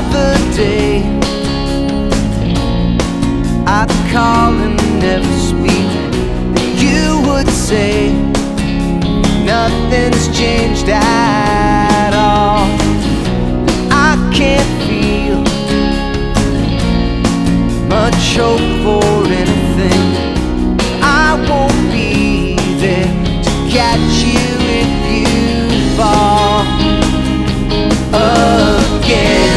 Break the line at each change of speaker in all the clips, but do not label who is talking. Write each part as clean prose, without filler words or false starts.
another day. I'd call and never speak, then you would say nothing's changed at all. I can't feel much hope for anything. I won't be there to catch you if you fall again.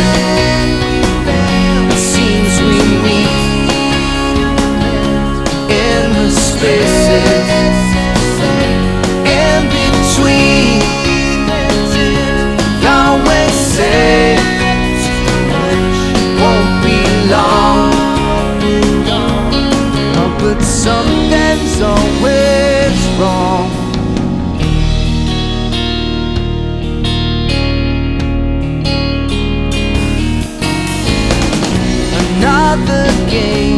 It seems we meet in the spaces in between. Always say won't be long, but something's always wrong. Another game